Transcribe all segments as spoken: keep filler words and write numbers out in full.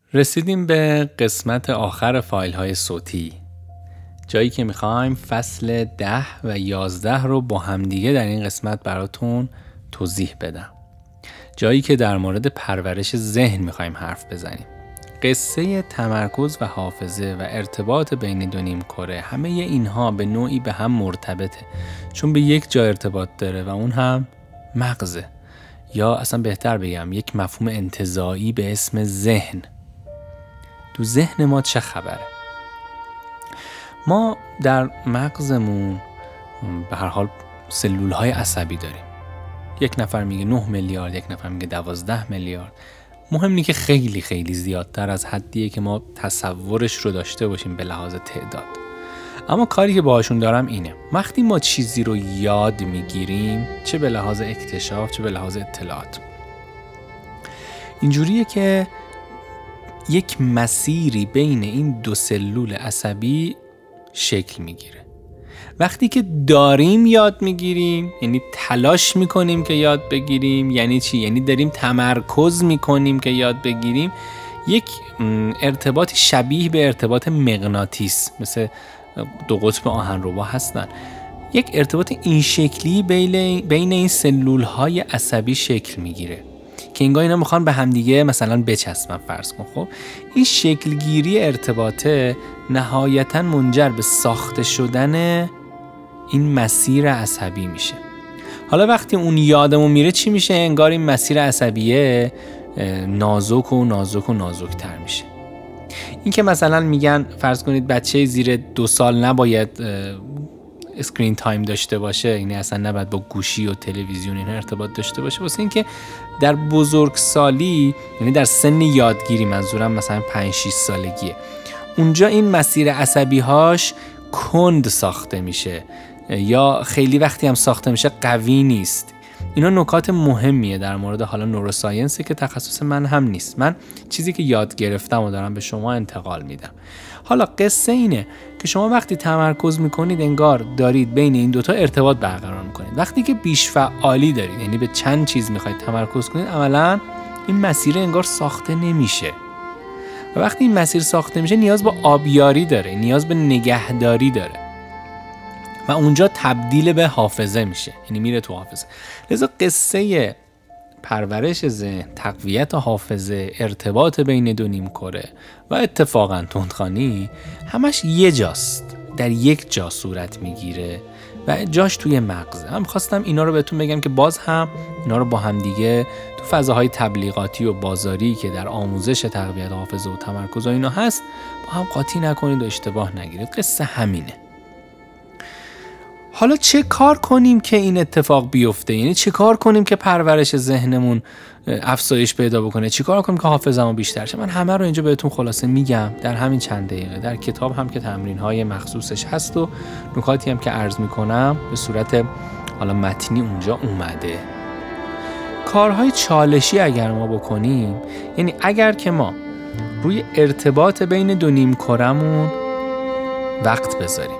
رسیدیم به قسمت آخر فایل های صوتی، جایی که میخوایم فصل ده و یازده رو با همدیگه در این قسمت براتون توضیح بدم. جایی که در مورد پرورش ذهن میخوایم حرف بزنیم. قصه تمرکز و حافظه و ارتباط بین دو نیم کره، همه اینها به نوعی به هم مرتبطه، چون به یک جا ارتباط داره و اون هم مغزه، یا اصلا بهتر بگم یک مفهوم انتزاعی به اسم ذهن. تو ذهن ما چه خبره؟ ما در مغزمون به هر حال سلول های عصبی داریم. یک نفر میگه نه میلیارد، یک نفر میگه دوازده میلیارد. مهم اینه که خیلی خیلی زیادتر از حدیه که ما تصورش رو داشته باشیم به لحاظ تعداد. اما کاری که باهاشون دارم اینه، وقتی ما چیزی رو یاد میگیریم، چه به لحاظ اکتشاف چه به لحاظ اطلاعات، اینجوریه که یک مسیری بین این دو سلول عصبی شکل میگیره. وقتی که داریم یاد میگیریم، یعنی تلاش میکنیم که یاد بگیریم. یعنی چی؟ یعنی داریم تمرکز میکنیم که یاد بگیریم. یک ارتباطی شبیه به ارتباط مغناطیس، مثل دو قطب آهنربا هستن، یک ارتباط این شکلی بین این سلول های عصبی شکل میگیره که انگار اینا میخوان به همدیگه مثلا بچسبن. فرض کن خب این شکلگیری ارتباطه نهایتاً منجر به ساخته شدن این مسیر عصبی میشه. حالا وقتی اون یادمون میره چی میشه؟ انگار این مسیر عصبیه نازک و نازک و نازکتر میشه. این که مثلا میگن فرض کنید بچه زیر دو سال نباید اسکرین تایم داشته باشه، یعنی اصلا نباید با گوشی و تلویزیون این ارتباط داشته باشه، واسه این که در بزرگسالی، یعنی در سن یادگیری، منظورم مثلا پنج شش سالگیه، اونجا این مسیر عصبی هاش کند ساخته میشه یا خیلی وقتی هم ساخته میشه قوی نیست. اینا نکات مهمیه در مورد حالا نوروساینسی که تخصص من هم نیست. من چیزی که یاد گرفتم و دارم به شما انتقال میدم. حالا قصه اینه که شما وقتی تمرکز میکنید انگار دارید بین این دوتا ارتباط برقرار میکنید. وقتی که بیش فعالی دارید، یعنی به چند چیز میخواید تمرکز کنید، عملاً این مسیر انگار ساخته نمیشه. و وقتی این مسیر ساخته میشه نیاز به آبیاری داره، نیاز به نگهداری داره و اونجا تبدیل به حافظه میشه، یعنی میره تو حافظه. لذا قصه پرورش ذهن، تقویت حافظه، ارتباط بین دو نیم کره و اتفاقا تندخوانی همش یه جاست، در یک جا صورت میگیره و جاش توی مغزه. هم خواستم اینا رو بهتون بگم که باز هم اینا رو با هم دیگه تو فضاهای تبلیغاتی و بازاری که در آموزش تقویت حافظه و تمرکز و اینا هست با هم قاطی نکنید و اشتباه نگیرید. قصه همینه. حالا چه کار کنیم که این اتفاق بیفته؟ یعنی چه کار کنیم که پرورش ذهنمون افزایش پیدا بکنه؟ چه کار کنیم که حافظه‌مون بیشتر شه؟ من همه رو اینجا بهتون خلاصه میگم در همین چند دقیقه. در کتاب هم که تمرین‌های مخصوصش هست و نکاتی هم که عرض میکنم به صورت حالا متنی اونجا اومده. کارهای چالشی اگر ما بکنیم، یعنی اگر که ما روی ارتباط بین دو نیم کره‌مون وقت بذاریم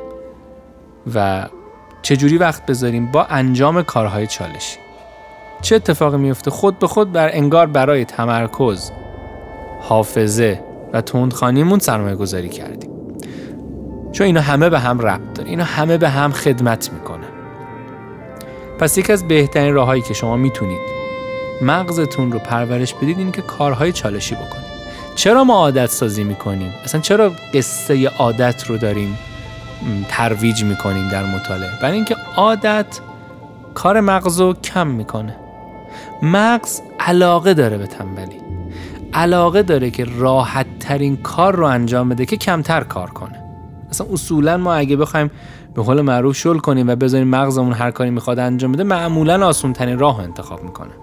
و چجوری وقت بذاریم؟ با انجام کارهای چالشی. چه اتفاقی میفته؟ خود به خود بر انگار برای تمرکز، حافظه و تندخوانیمون سرمایه گذاری کردیم، چون اینا همه به هم ربط داره، اینا همه به هم خدمت میکنه. پس یکی از بهترین راهایی که شما میتونید مغزتون رو پرورش بدید اینه که کارهای چالشی بکنید. چرا ما عادت سازی میکنیم؟ اصلا چرا قصه عادت رو داریم ترویج میکنیم در مطالعه؟ برای اینکه عادت کار مغز رو کم میکنه. مغز علاقه داره به تنبلی، علاقه داره که راحت ترین کار رو انجام بده که کمتر کار کنه. اصلا اصولا ما اگه بخوایم به قول معروف شل کنیم و بذاریم مغزمون هر کاری میخواد انجام بده، معمولا آسون ترین راه رو انتخاب میکنه.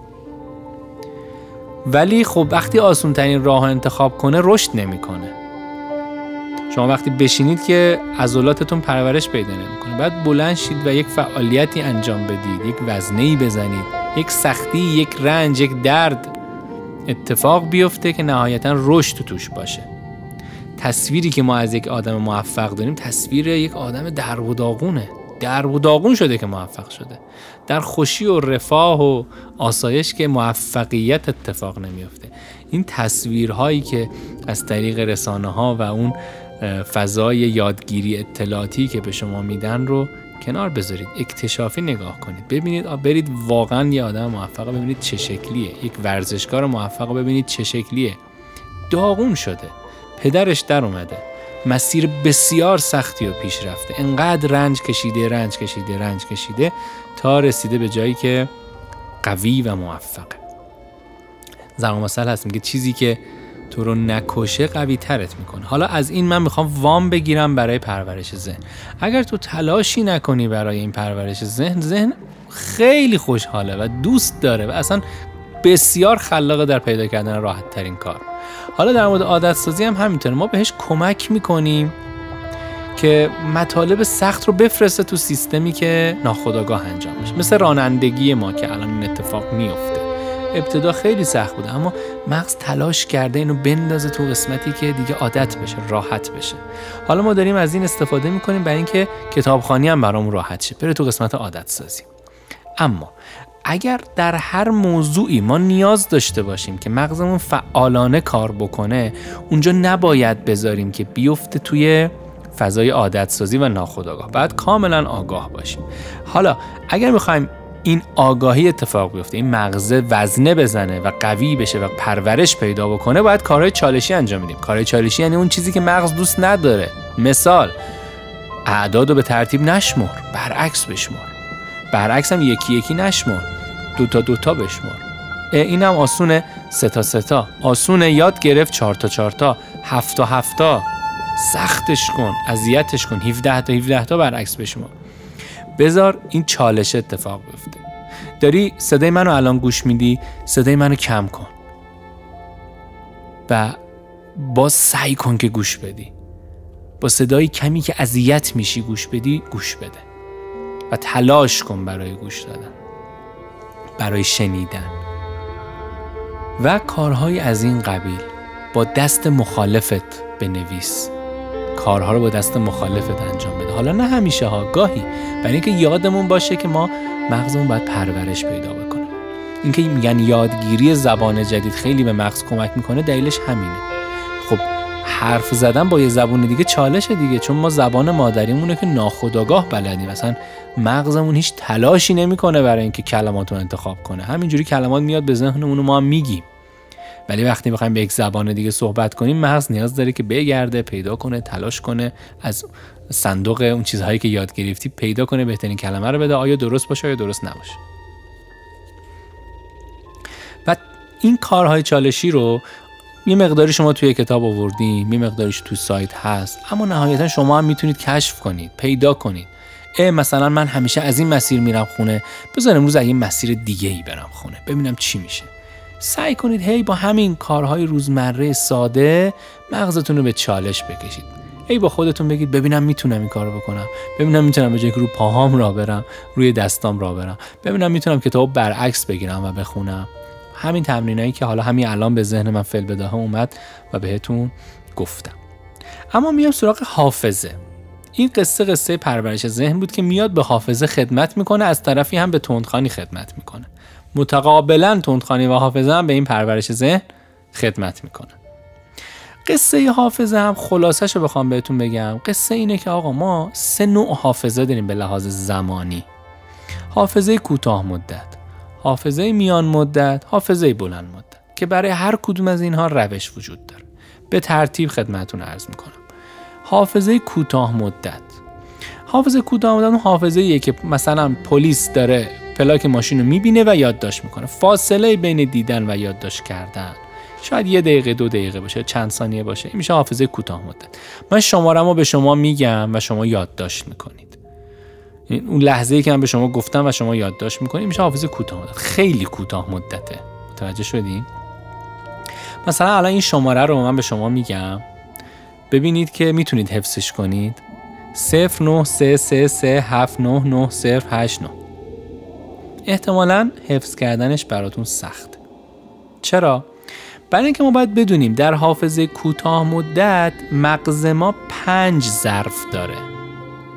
ولی خب وقتی آسون ترین راه رو انتخاب کنه رشد نمیکنه. شما وقتی بشینید که عضلاتتون پرورش پیدا نمیکنه، بعد بلند شید و یک فعالیتی انجام بدید، یک وزنه‌ای بزنید، یک سختی، یک رنج، یک درد اتفاق بیفته که نهایتاً رشد توش باشه. تصویری که ما از یک آدم موفق داریم تصویر یک آدم درب و داغونه. درب و داغون شده که موفق شده. در خوشی و رفاه و آسایش که موفقیت اتفاق نمیفته. این تصویرهایی که از طریق رسانه ها و اون فضای یادگیری اطلاعاتی که به شما میدن رو کنار بذارید، اکتشافی نگاه کنید، ببینید، برید واقعا یه آدم موفق ببینید چه شکلیه، یک ورزشکار موفق ببینید چه شکلیه. داغون شده، پدرش در اومده، مسیر بسیار سختی و پیش رفته، انقدر رنج کشیده رنج کشیده رنج کشیده تا رسیده به جایی که قوی و موفقه. ضرب المثل هست میگه چیزی که تو رو نکشه قوی ترت میکنه. حالا از این من میخوام وام بگیرم برای پرورش ذهن. اگر تو تلاشی نکنی برای این پرورش ذهن، ذهن خیلی خوشحاله و دوست داره و اصلا بسیار خلاقه در پیدا کردن راحت ترین کار. حالا در مورد عادت سازی هم همینطوره، ما بهش کمک میکنیم که مطالب سخت رو بفرسته تو سیستمی که ناخودآگاه انجام میشه. مثل رانندگی ما که الان این اتفاق میفته. ابتدا خیلی سخت بوده اما مغز تلاش کرده اینو بندازه تو قسمتی که دیگه عادت بشه، راحت بشه. حالا ما داریم از این استفاده میکنیم برای اینکه کتابخوانی هم برامون راحت شه، بره تو قسمت عادت سازی. اما اگر در هر موضوعی ما نیاز داشته باشیم که مغزمون فعالانه کار بکنه، اونجا نباید بذاریم که بیفته توی فضای عادت سازی و ناخودآگاه. باید کاملا آگاه باشیم. حالا اگر میخوایم این آگاهی اتفاق بیفته، این مغز وزنه بزنه و قوی بشه و پرورش پیدا بکنه، باید کارهای چالشی انجام بدیم. کارهای چالشی یعنی اون چیزی که مغز دوست نداره. مثال، اعدادو به ترتیب نشمر، برعکس بشمر. برعکس هم یکی یکی نشمر، دوتا دوتا بشمر. اینم آسونه، سه تا سه تا. آسونه یاد گرفت، چهار تا چهار تا، هفت تا هفت تا. سختش کن، اذیتش کن، هفده تا هفده تا برعکس بشمر. بذار این چالش اتفاق بیفته. داری صدای منو الان گوش میدی، صدای منو کم کن و باز سعی کن که گوش بدی. با صدای کمی که اذیت میشی گوش بدی، گوش بده و تلاش کن برای گوش دادن، برای شنیدن و کارهای از این قبیل. با دست مخالفت بنویس، کارها رو با دست مخالفت انجام بده. حالا نه همیشه ها، گاهی، برای اینکه یادمون باشه که ما مغزمون باید پرورش پیدا بکنه. اینکه میگن یادگیری زبان جدید خیلی به مغز کمک میکنه، دلیلش همینه. خب حرف زدن با یه زبان دیگه چالشه دیگه، چون ما زبان مادریمونه که ناخودآگاه بلدیم. مثلا مغزمون هیچ تلاشی نمیکنه برای اینکه کلماتو انتخاب کنه، همینجوری کلمات میاد به ذهنمون و ما هم میگیم. ولی وقتی میخوایم به یک زبان دیگه صحبت کنیم، مغز نیاز داره که بگرده، پیدا کنه، تلاش کنه، از صندوق اون چیزهایی که یاد گرفتی پیدا کنه بهترین کلمه رو بده، آیا درست باشه آیا درست نباشه. و این کارهای چالشی رو یه مقداری شما توی کتاب آوردیم، یه مقداریش تو سایت هست، اما نهایتا شما هم میتونید کشف کنید، پیدا کنید. اه مثلا من همیشه از این مسیر میرم خونه، بذار امروز از این مسیر دیگه ای برم خونه، ببینم چی میشه. سعی کنید هی با همین کارهای روزمره ساده مغزتون رو به چالش بکشید. هی با خودتون بگید ببینم میتونم این کارو بکنم، ببینم میتونم به جای که رو پاهام راه برم روی دستام راه برم، ببینم میتونم کتاب برعکس بگیرم و بخونم. همین تمرینایی که حالا همین الان به ذهن من فعل بداهم اومد و بهتون گفتم. اما میام سراغ حافظه. این قصه قصه پرورش ذهن بود که میاد به حافظه خدمت میکنه، از طرفی هم به تندخوانی خدمت میکنه. متقابلا تندخوانی و حافظه هم به این پرورش ذهن خدمت میکنه. قصه حافظه هم خلاصش رو بخوام بهتون بگم، قصه اینه که آقا ما سه نوع حافظه داریم به لحاظ زمانی. حافظه کوتاه مدت، حافظه میان مدت، حافظه بلند مدت، که برای هر کدوم از اینها روش وجود داره. به ترتیب خدمتتون عرض میکنم. حافظه کوتاه مدت. حافظه کوتاه مدت اون حافظه‌ایه که مثلا پلیس داره پلاک ماشین رو میبینه و یادداشت میکنه. فاصله بین دیدن و یادداشت کردن شاید یه دقیقه دو دقیقه باشه، چند ثانیه باشه. این میشه حافظه کوتاه مدت. من شماره‌مو به شما میگم و شما یادداشت میکنید. اون لحظه‌ای که من به شما گفتم و شما یادداشت میکنید میشه حافظه کوتاه مدت. خیلی کوتاه مدته. متوجه شدین؟ مثلا الان این شماره رو من به شما میگم، ببینید که میتونید حفظش کنید. صفر نه سه سه سه هفت نه نه صفر هشت نه. احتمالاً حفظ کردنش براتون سخت. چرا؟ برای اینکه ما باید بدونیم در حافظه کوتاه مدت مغز ما پنج ظرف داره.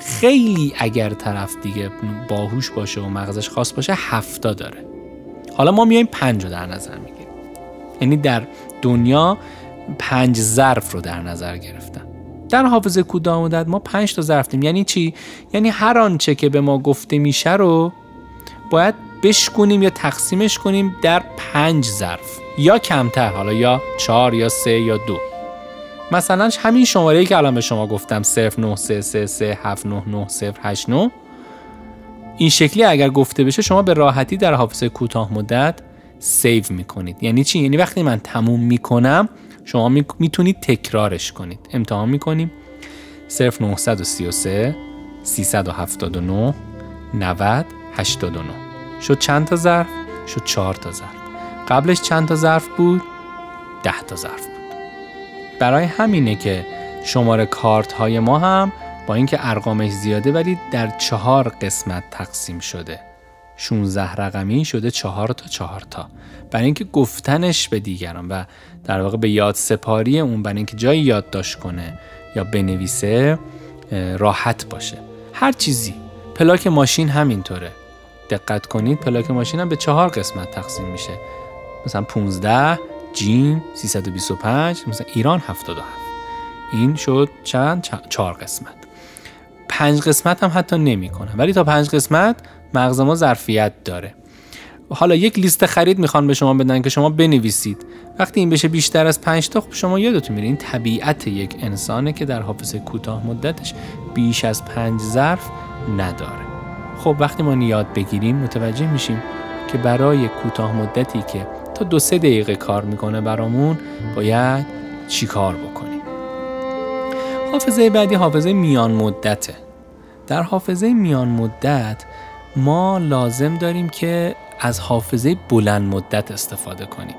خیلی اگر طرف دیگه باهوش باشه و مغزش خاص باشه هفتا داره. حالا ما میایم پنج رو در نظر میگیریم، یعنی در دنیا پنج ظرف رو در نظر گرفتن. در حافظه کوتاه مدت ما پنج تا ظرف داریم. یعنی چی؟ یعنی هر آنچه که به ما گفته میشه رو باید بشکنیم یا تقسیمش کنیم در پنج ظرف یا کمتر، حالا یا چهار یا سه یا دو. مثلا همین شماره‌ای که الان به شما گفتم صفر نه سه سه سه هفت نه نه صفر هشت نه، این شکلی اگر گفته بشه شما به راحتی در حافظه کوتاه مدت سیو میکنید. یعنی چی؟ یعنی وقتی من تموم میکنم شما میتونید تکرارش کنید. امتحان میکنیم. صفر نه سه سه سه هفت نه نود هشتاد و نه شد چند تا ظرف؟ شد چهار تا ظرف. قبلش چند تا ظرف بود؟ ده تا ظرف بود. برای همینه که شماره کارت های ما هم با اینکه ارقامش زیاده ولی در چهار قسمت تقسیم شده. شانزده رقمی شده چهار تا چهار تا. برای اینکه گفتنش به دیگران و در واقع به یاد سپاری اون، برای اینکه جایی یادداشت کنه یا بنویسه راحت باشه. هر چیزی، پلاک ماشین همینطوره. دقت کنید پلاک ماشین هم به چهار قسمت تقسیم میشه. مثلا پانزده جیم سیصد و بیست و پنج، مثلا ایران هفتاد و هفت. این شد چند؟ چهار قسمت. پنج قسمت هم حتی نمی کنم، ولی تا پنج قسمت مغز ما ظرفیت داره. حالا یک لیست خرید میخوان به شما بدن که شما بنویسید. وقتی این بشه بیشتر از پنج تا، خب شما یادتون میره این طبیعت یک انسانه که در حافظه کوتاه مدتش بیش از پنج ظرف نداره. خب وقتی ما یاد بگیریم متوجه میشیم که برای کوتاه مدتی که تا دو سه دقیقه کار میکنه برامون باید چی کار بکنیم. حافظه بعدی حافظه میان مدته. در حافظه میان مدت ما لازم داریم که از حافظه بلند مدت استفاده کنیم.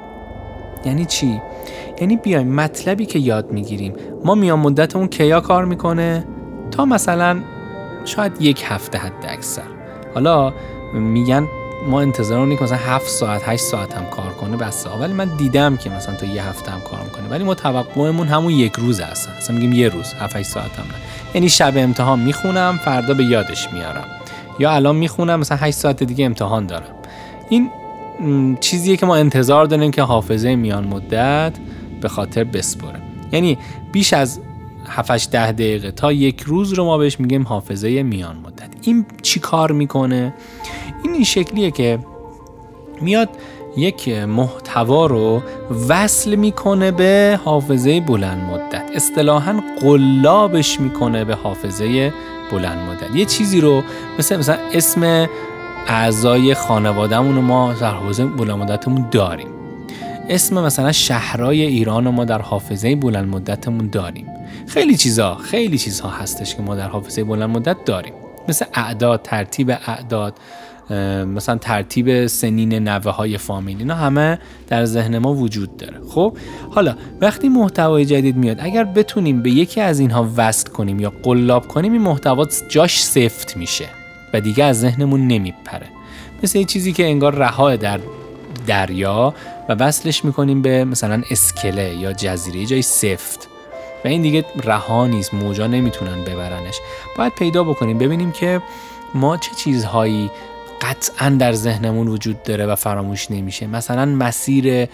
یعنی چی؟ یعنی بیایم مطلبی که یاد میگیریم ما میان مدتمون کیا کار میکنه؟ تا مثلا شاید یک هفته حد اکثر. حالا میگن ما انتظار رو مثلا هفت ساعت هشت ساعت هم کار کنه بس، ولی من دیدم که مثلا تا یه هفته هم کار میکنه، ولی ما توقعمون همون یک روز هستن. مثلا میگیم یه روز هفت هشت ساعت هم نه. یعنی شب امتحان میخونم فردا به یادش میارم، یا الان میخونم مثلا هشت ساعت دیگه امتحان دارم. این چیزیه که ما انتظار داریم که حافظه میان مدت به خاطر بسپره. یعنی بیش از هفت هشت ده دقیقه تا یک روز رو ما بهش میگیم حافظه میان مدت. این چی کار میکنه؟ این این شکلیه که میاد یک محتوا رو وصل میکنه به حافظه بلند مدت. اصطلاحاً قلابش میکنه به حافظه بلند مدت. یه چیزی رو مثل مثلا اسم اعضای خانواده‌مون رو ما در حافظه بلند مدتمون داریم. اسم مثلا شهرهای ایران رو ما در حافظه بلند مدتمون داریم. خیلی چیزا خیلی چیزها هستش که ما در حافظه بلند مدت داریم، مثل اعداد، ترتیب اعداد، مثلا ترتیب سنین نوه های فامیل. اینا همه در ذهن ما وجود داره. خب حالا وقتی محتوای جدید میاد اگر بتونیم به یکی از اینها وصل کنیم یا قلاب کنیم، این محتوا جاش سفت میشه و دیگه از ذهنمون نمیپره. مثل یه چیزی که انگار رها در دریا و وصلش میکنیم به مثلا اسکله یا جزیره، جای سفت و این دیگه رها نیست، موجا نمیتونن ببرنش. باید پیدا بکنیم ببینیم که ما چه چیزهایی قطعاً در ذهنمون وجود داره و فراموش نمیشه. مثلا مسیر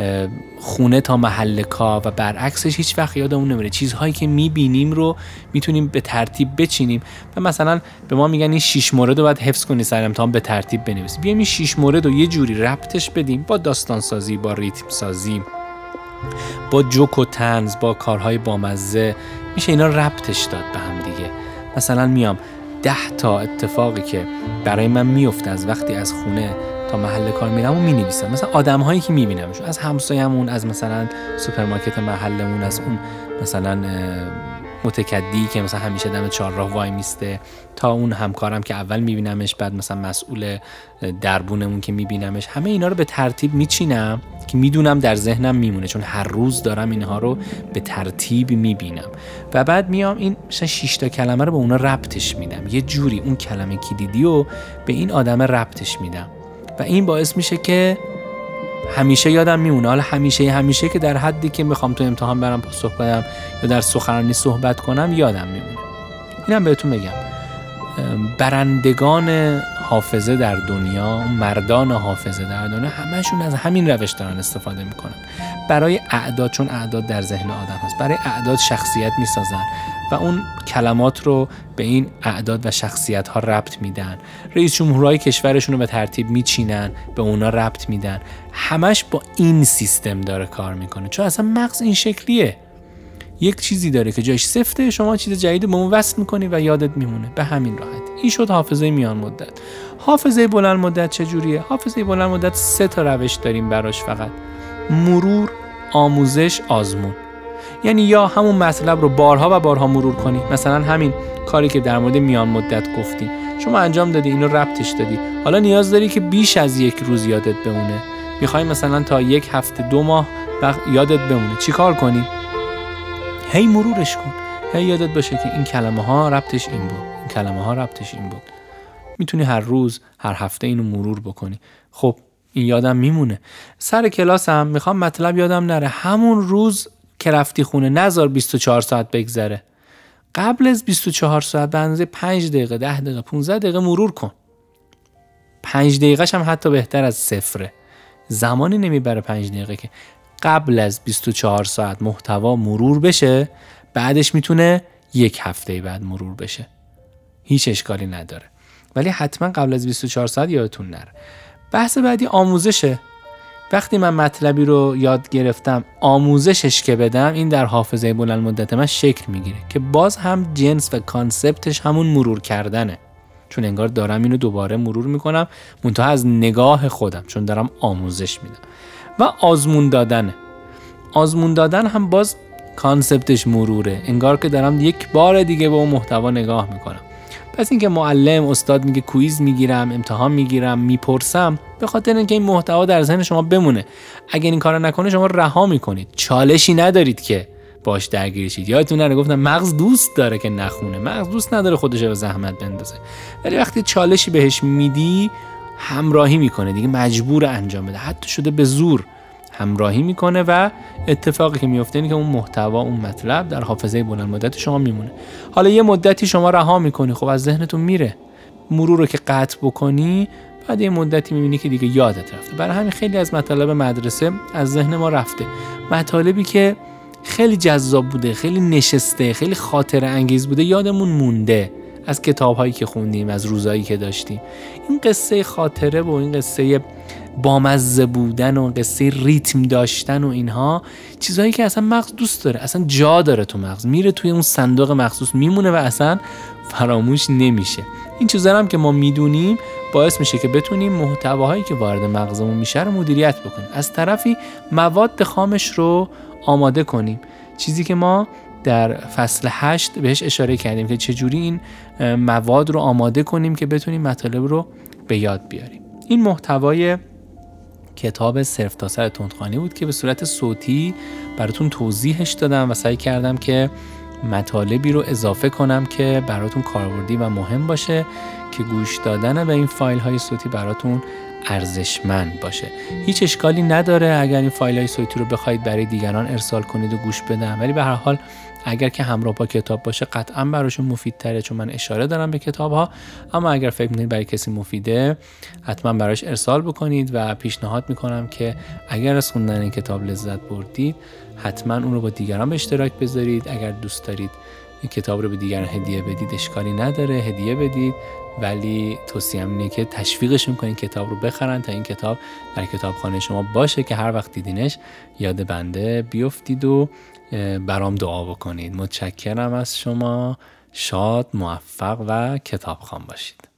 خونه تا محل کار و برعکسش هیچ وقت یادمون نمیره. چیزهایی که میبینیم رو میتونیم به ترتیب بچینیم و مثلا به ما میگن این شش مورد رو باید حفظ کنی سر امتحان به ترتیب بنویسی. بیایم این شش مورد رو یه جوری ربطش بدیم با داستان سازی، با ریتم سازی، با جوک و طنز، با کارهای بامزه، میشه اینا ربطش داد به هم دیگه. مثلا میام ده تا اتفاقی که برای من میفته از وقتی از خونه تا محل کار میرم و مینویسم. مثلا آدم هایی که میبینمشون، از همسایه‌مون، از مثلا سوپرمارکت محلمون، از اون مثلا متکدی که مثلا همیشه دم چهارراه وای میسته، تا اون همکارم که اول میبینمش، بعد مثلا مسئول دربونمون که میبینمش. همه اینا رو به ترتیب میچینم که میدونم در ذهنم میمونه، چون هر روز دارم اینها رو به ترتیب میبینم و بعد میام این مثلا شش تا کلمه رو به اونا ربطش میدم. یه جوری اون کلمه کلیدی رو به این آدم ربطش میدم و این باعث میشه که همیشه یادم میمونه. حالا همیشه همیشه که در حدی که میخوام تو امتحان برم پاسخ بدم یا در سخنرانی صحبت کنم یادم میمونه. اینم بهتون بگم، برندگان حافظه در دنیا، مردان حافظه در دنیا، همشون از همین روش دارن استفاده میکنن برای اعداد، چون اعداد در ذهن آدم هست، برای اعداد شخصیت میسازن و اون کلمات رو به این اعداد و شخصیت ها ربط میدن. رئیس جمهورهای کشورشون رو به ترتیب میچینن، به اونا ربط میدن. همش با این سیستم داره کار میکنه، چون اصلا مغز این شکلیه. یک چیزی داره که جاش سفته، شما چیز جدید به اون وصل میکنی و یادت میمونه به همین راحت. این شد حافظه میان مدت. حافظه بلند مدت چجوریه؟ حافظه بلند مدت سه تا روش داریم براش فقط: مرور، آموزش، آزمون. یعنی یا همون مطلب رو بارها و بارها مرور کنی، مثلا همین کاری که در مورد میان مدت گفتیم، شما انجام دادی، اینو ربطش دادی، حالا نیاز داری که بیش از یک روز یادت بمونه، میخوای مثلا تا یک هفته دو ماه یادت بمونه، چیکار کنی؟ هی مرورش کن، هی یادت باشه که این کلمه ها ربطش این بود، این کلمه ها ربطش این بود. میتونی هر روز، هر هفته اینو مرور بکنی. خب این یادم میمونه. سر کلاسم میخوام مطلب یادم نره، همون روز که رفتی خونه نذار بیست و چهار ساعت بگذره. قبل از بیست و چهار ساعت به اندازه پنج دقیقه، ده دقیقه، پانزده دقیقه مرور کن. پنج دقیقه‌ش هم حتی بهتر از صفره. زمانی نمیبره پنج دقیقه که قبل از بیست و چهار ساعت محتوا مرور بشه، بعدش میتونه یک هفته بعد مرور بشه. هیچ اشکالی نداره. ولی حتما قبل از بیست و چهار ساعت یادتون نره. بحث بعدی آموزشه. وقتی من مطلبی رو یاد گرفتم، آموزشش که بدم، این در حافظه بلند مدت من شکل میگیره که باز هم جنس و کانسپتش همون مرور کردنه، چون انگار دارم اینو دوباره مرور میکنم، منتها از نگاه خودم، چون دارم آموزش میدم. و آزمون دادنه. آزمون دادن هم باز کانسپتش مروره، انگار که دارم یک بار دیگه به اون محتوا نگاه میکنم. پس اینکه معلم، استاد میگه کویز میگیرم، امتحان میگیرم، میپرسم، به خاطر اینکه این محتوا در ذهن شما بمونه. اگر این کارو نکنه شما رها میکنید، چالشی ندارید که باش درگیر شید. یادتون نره گفتم مغز دوست داره که نخونه، مغز دوست نداره خودش رو زحمت بندازه، ولی وقتی چالشی بهش میدی همراهی میکنه دیگه، مجبور انجام بده، حتی شده به زور همراهی میکنه و اتفاقی که میفته اینه که اون محتوا، اون مطلب در حافظه بلند مدت شما میمونه. حالا یه مدتی شما رها میکنی، خب از ذهنتون میره. مرور رو که قطع بکنی، بعد یه مدتی میبینی که دیگه یادت رفته. برای همین خیلی از مطالب مدرسه از ذهن ما رفته. مطالبی که خیلی جذاب بوده، خیلی نشسته، خیلی خاطره انگیز بوده، یادمون مونده از کتاب‌هایی که خوندیم، از روزایی که داشتیم. این قصه خاطره و این قصه بامزه بودن و قصه ریتم داشتن و اینها چیزهایی که اصلا مغز دوست داره، اصلا جا داره تو مغز، میره توی اون صندوق مخصوص میمونه و اصلا فراموش نمیشه. این چیزا هم که ما میدونیم باعث میشه که بتونیم محتواهایی که وارد مغزمون میشه رو مدیریت بکنیم. از طرفی مواد خامش رو آماده کنیم، چیزی که ما در فصل هشت بهش اشاره کردیم که چجوری این مواد رو آماده کنیم که بتونیم مطالب رو به یاد بیاریم. این محتوای کتاب صرف تا سر تندخوانی بود که به صورت صوتی براتون توضیحش دادم و سعی کردم که مطالبی رو اضافه کنم که براتون کاربردی و مهم باشه، که گوش دادن به این فایل های صوتی براتون ارزشمند باشه. هیچ اشکالی نداره اگر این فایل های صوتی رو بخواید برای دیگران ارسال کنید و گوش بدن، ولی به هر حال اگر که همراه با کتاب باشه قطعا براشون مفیدتره، چون من اشاره دارم به کتاب ها. اما اگر فکر می‌کنید برای کسی مفیده، حتما براش ارسال بکنید و پیشنهاد میکنم که اگر از خوندن این کتاب لذت بردید، حتما اون رو با دیگران به اشتراک بذارید. اگر دوست دارید این کتاب رو به دیگران هدیه بدید، اشکالی نداره، هدیه بدید، ولی توصیه‌ام اینه که تشویقشون کنید کتاب رو بخرن تا این کتاب در کتابخانه شما باشه که هر وقت دیدینش یاد بنده بیفتید و برام دعا بکنید. متشکرم از شما. شاد، موفق و کتابخوان باشید.